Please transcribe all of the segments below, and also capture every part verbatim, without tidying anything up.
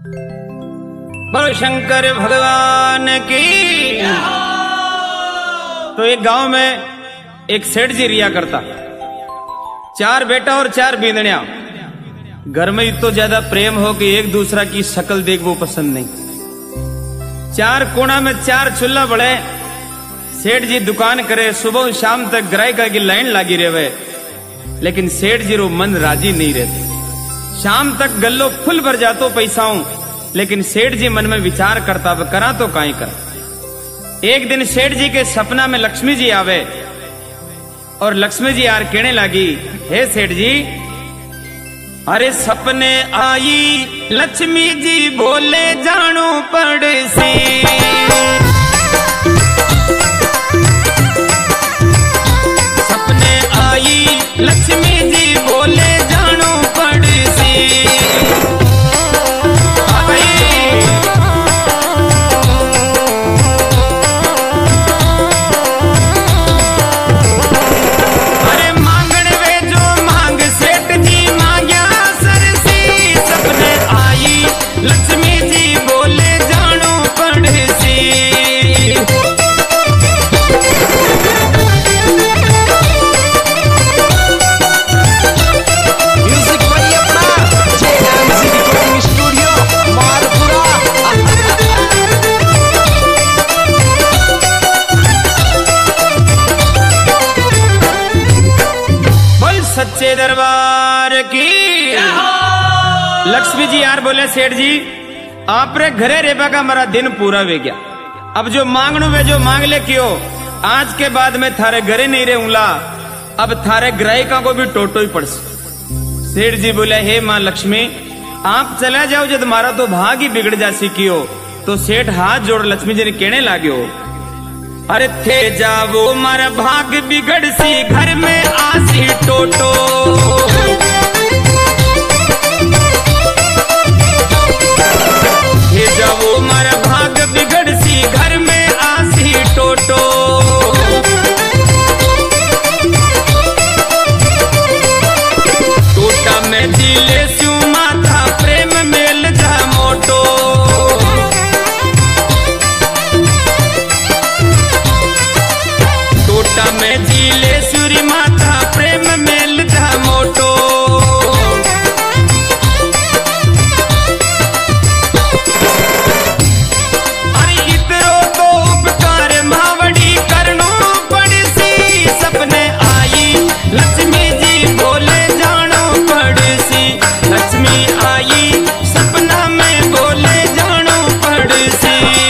बोलो शंकर भगवान की। तो एक गांव में एक सेठ जी रिया करता, चार बेटा और चार बींदड़िया। घर में इतना ज्यादा प्रेम हो कि एक दूसरा की शक्ल देख वो पसंद नहीं। चार कोना में चार चूल्हा बड़े। सेठ जी दुकान करे, सुबह शाम तक ग्राहक की लाइन लागी रहे, लेकिन सेठ जी रो मन राजी नहीं रहते। शाम तक गल्लो फुल भर जातो पैसाओं, लेकिन सेठ जी मन में विचार करता व करा तो काई कर। एक दिन सेठ जी के सपना में लक्ष्मी जी आवे और लक्ष्मी जी यार कहने लगी, हे सेठ जी, अरे सपने आई लक्ष्मी जी बोले जानो पड़सी। सपने आई लक्ष्मी जी बोले जानो पड़सी। अरे मांगण वे जो मांग सेठ जी मांग्या सरसी। सपने आई लक्ष्मी जी बोले जानो पड़सी। सच्चे दरबार की। लक्ष्मी जी यार बोले, सेठ जी आपरे घरे रेबा का हमारा दिन पूरा हो गया। अब जो मांगनू वे जो मांग ले क्यों, आज के बाद में थारे घरे नहीं रहूंगा। अब थारे ग्राहकों को भी टोटो ही पड़। सेठ जी बोले, हे माँ लक्ष्मी, आप चला जाओ, जब तुम्हारा तो भाग ही बिगड़ जा सीखियो। तो सेठ हाथ जोड़ लक्ष्मी जी ने कहने लाग्यो, अरे थे जावो मारा भाग बिगड़ सी, घर में आसी टोटो। थे जावो मारा भाग बिगड़ सी, घर में आसी टोटो। टोटा में जिले स्यू माथा प्रेम मेल जा मोटो। टोटा में जिले सूरी माथा प्रेम मेल जा मोटो। अरे इतरो तो उपकार मावड़ी करनो पड़सी। सपने आई लक्ष्मी जी बोले जानो पड़सी। लक्ष्मी आई सपना में बोले जानो पड़सी।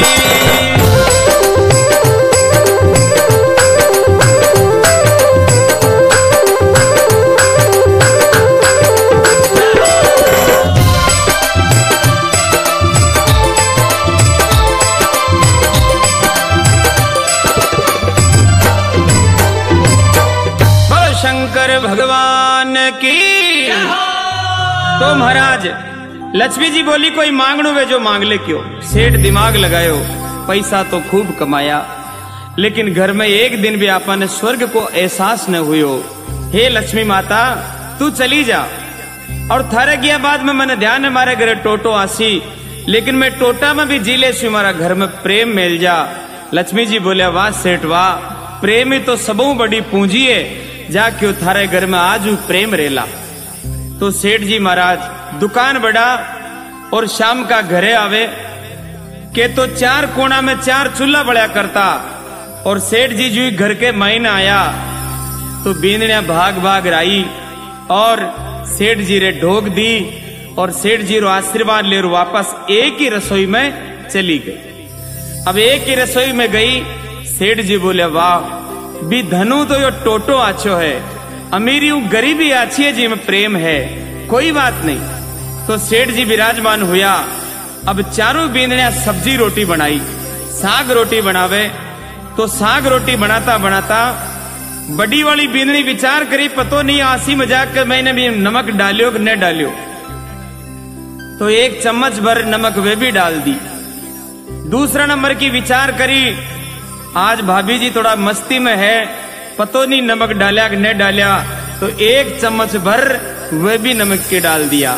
शंकर भगवान की। तो महाराज लक्ष्मी जी बोली, कोई मांगणू वे जो मांग ले क्यों। सेठ दिमाग लगायो, पैसा तो खूब कमाया, लेकिन घर में एक दिन भी आपने स्वर्ग को एहसास न हुयो। हे लक्ष्मी माता, तू चली जा, और थारे गया बाद में मैंने ध्यान है मारे घरे टोटो आसी, लेकिन मैं टोटा में भी जी ले सु, हमारा घर में प्रेम मिल जा। लक्ष्मी जी बोले, वाह सेठ वाह, प्रेम ही तो सबू बड़ी पूंजी है, जा क्यों थारे घर में आज प्रेम रेला। तो सेठ जी महाराज दुकान बढ़ा और शाम का घरे आवे के तो चार कोना में चार चूल्हा बड़ा करता। और सेठ जी जो घर के महीना आया तो बींदड़िया भाग भाग राई और सेठ जी रे ढोक दी, और सेठ जी रो आशीर्वाद ले वापस एक ही रसोई में चली गई। अब एक ही रसोई में गई, सेठ जी बोले, वाह भी धनु तो यो टोटो आछो है, अमीरी गरीबी आछी है जी में प्रेम है, कोई बात नहीं। तो सेठ जी विराजमान हुआ। अब चारों बींदड़िया सब्जी रोटी बनाई, साग रोटी बनावे। तो साग रोटी बनाता बनाता बड़ी वाली बींदड़ी विचार करी, पतो नहीं आसी मजाक कर मैंने भी नमक डालियो कि न डालियो। तो एक चम्मच भर नमक वे भी डाल दी। दूसरा नंबर की विचार करी, आज भाभी जी थोड़ा मस्ती में है, पतो नहीं नमक डालिया कि न डालिया। तो एक चम्मच भर वे भी नमक के डाल दिया।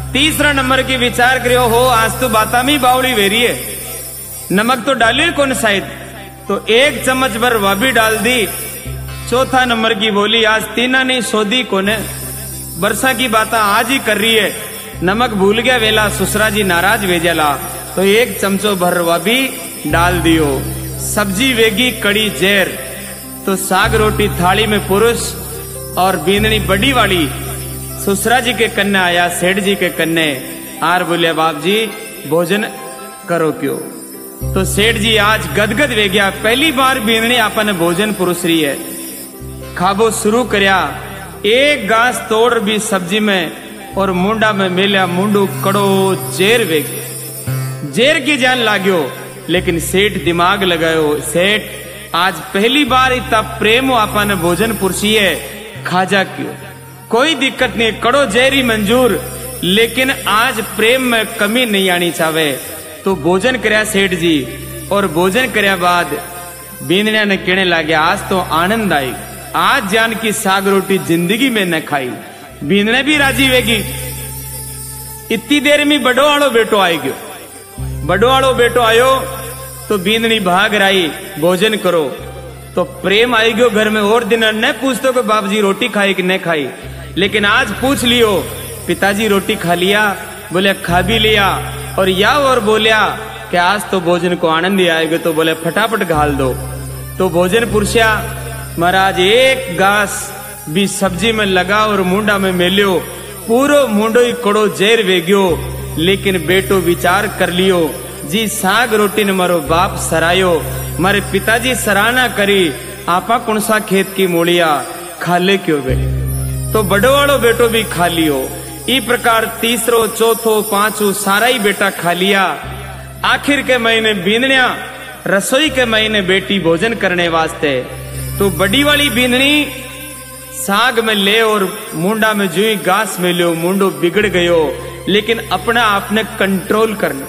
तीसरा नंबर की विचार करियो हो आज तो बाता में बावड़ी वेरी है, नमक तो डालियो कौन शायद, तो एक चम्मच भर वह भी डाल दी। चौथा नंबर की बोली आज तीना नहीं सोदी कोने, वर्षा की बाता आज ही कर रही है, नमक भूल गया वेला ससुरा जी नाराज वेजला, तो एक चमचो भर वह भी डाल दियो। सब्जी वेगी कड़ी जेर, तो साग रोटी थाली में पुरुष और बींदनी बड़ी वाली ससुरा जी के कन्ने आया, सेठ जी के कन्ने आर बोले बाप जी भोजन करो क्यों, तो सेठ जी आज गदगद वे गया, पहली बार बींदनी आपने भोजन पुरुष रही है, खाबो शुरू करया, एक घास तोड़ भी सब्जी में और मुंडा में मिलिया, मुंडू कड़ो जेर वे, जेर की जान लाग्यो, लेकिन सेठ दिमाग लगायो, सेठ आज पहली बार इतना प्रेम आपने भोजन पुरुषी है, खाजा क्यों, कोई दिक्कत नहीं, कड़ो जेरी मंजूर, लेकिन आज प्रेम में कमी नहीं आनी चाहे, तो भोजन करया सेठ जी, और भोजन करया बाद बींदनिया ने कहने लगे आज तो आनंद आई, आज जान की साग रोटी जिंदगी में न खाई, बींदने भी राजी वेगी। इतनी देर में बड़ो वालो बेटो आई गयो, बड़ो वालो बेटो आयो तो बींदनी भाग रही भोजन करो, तो प्रेम आई गयो घर में, और दिन न पूछतो कि बाप जी रोटी खाई कि न खाई, लेकिन आज पूछ लियो पिताजी रोटी खा लिया, बोले खा भी लिया, और या और बोलिया कि आज तो भोजन को आनंद ही आएगा, तो बोले फटाफट घाल दो, तो भोजन पुरुषा महाराज एक घास भी सब्जी में लगा और मुंडा में मेलियो, पूरो मुंडो ही कड़ो जेर वेग्यो, लेकिन बेटो विचार कर लियो जी साग रोटी ने मारो बाप सरायो, मारे पिताजी सराहना करी, आपा कौन सा खेत की मूलिया खा ले क्यों बे, तो बड़ो वालो बेटो भी खा लियो। इस प्रकार तीसरो चौथो पांचो सारा ही बेटा खा लिया। आखिर के महीने बींदनिया रसोई के महीने बेटी भोजन करने वास्ते, तो बड़ी वाली बींदनी साग में ले और मुंडा में जुई घास में लियो, मुंडो बिगड़ गयो, लेकिन अपना आपने कंट्रोल करना,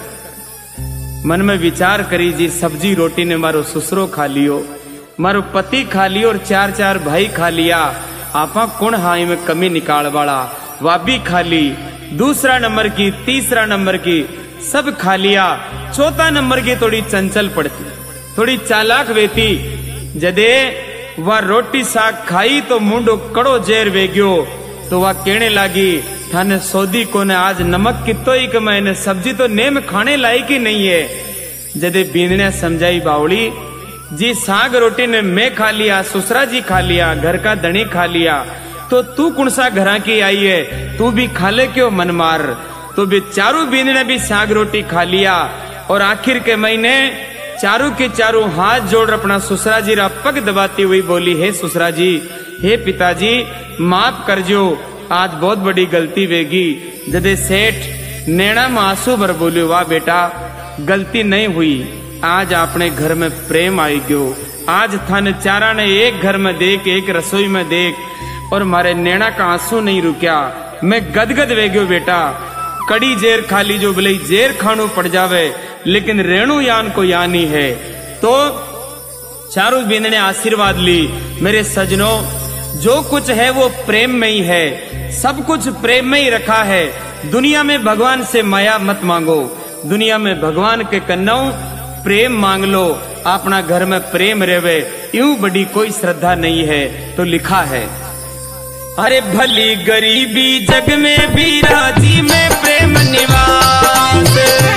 मन में विचार करी जी सब्जी रोटी ने मारो ससुरो खा लियो, मारो पति खा लियो और चार चार भाई खा लिया, आपा कौन हाई में कमी निकाल वाला, वह भी खा ली, दूसरा नंबर की तीसरा नंबर की सब खा लिया, चौथा नंबर की थोड़ी चंचल पड़ती, थोड़ी चालाक वेती, जदे वह रोटी साग खाई तो मुंडो कड़ो जेर वेग्यो, तो वह कहने लगी थाने सौदी को ने आज नमक कितो ही कि मैंने सब्जी तो नेम खाने लायक ही नहीं है। जदे बींदने समझाई बावली जी साग रोटी ने मैं खा लिया, ससुरा जी खा लिया, घर का धनी खा लिया, तो तू कौन सा घरा की आई है, तू भी खा ले क्यों मन मार, तो भी चारों बींदने भी साग रोटी खा लिया, और आखिर के महीने चारों के चारों हाथ जोड़ अपना ससुरा जी रा पग दबाती हुई बोली, हे ससुरा जी, हे पिताजी माफ कर जो, आज बहुत बड़ी गलती वेगी। जदे सेठ नैना में आंसू भर बोलियो, वाह बेटा गलती नहीं हुई, आज अपने घर में प्रेम आई गयो, आज थाने चारा ने एक घर में देख एक रसोई में देख, और मारे नैना का आंसू नहीं रुकया, मैं गदगद वेग्यो बेटा, कड़ी जेर खा ली जो बोले जेर खानू पड़ जावे, लेकिन रेणु यान को यान ही है। तो चारों बींद ने आशीर्वाद ली, मेरे सजनों जो कुछ है वो प्रेम में ही है, सब कुछ प्रेम में ही रखा है, दुनिया में भगवान से माया मत मांगो, दुनिया में भगवान के कन्नौ प्रेम मांग लो, अपना घर में प्रेम रेवे, यूं बड़ी कोई श्रद्धा नहीं है। तो लिखा है, अरे भली गरीबी जग में भी राजी में प्रेम निवास,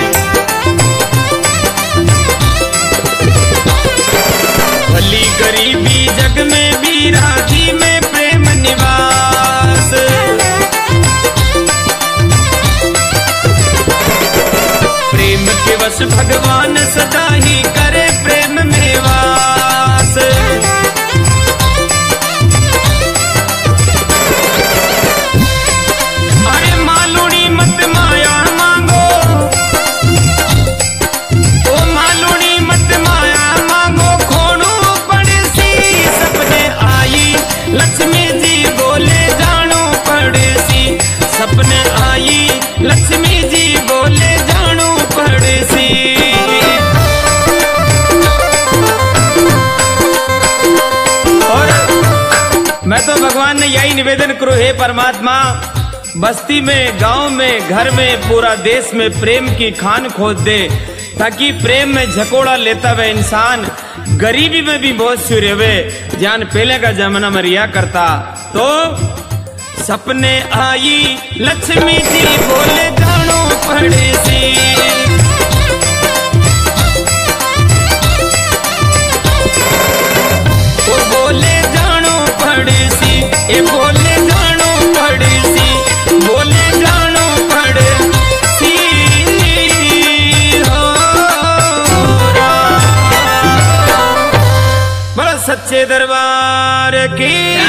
भली गरीबी जग में भी राजी में प्रेम निवास, प्रेम के वश भगवान सदा ही करे प्रेम में वास। अरे मालूनी मत माया मांगो, ओ मालूनी मत माया मांगो, खोनू पड़सी सपने आई, लक्ष्मी जी बोले जानो पड़सी, सपने आई लक्ष्मी जी बोले जानो पड़सी। और मैं तो भगवान ने यही निवेदन करो, हे परमात्मा बस्ती में, गांव में, घर में, पूरा देश में प्रेम की खान खोद दे, ताकि प्रेम में झकोड़ा लेता हुआ इंसान गरीबी में भी बहुत सूर्य हुए। जान पहले का जमाना में रिया करता तो सपने आई लक्ष्मी जी बोले जानो पड़े सी, वो बोले जानो पड़े सी, ये बोले जानो पड़े सी, बोले जानो पड़े सी हो राम। बड़ा सच्चे दरबार की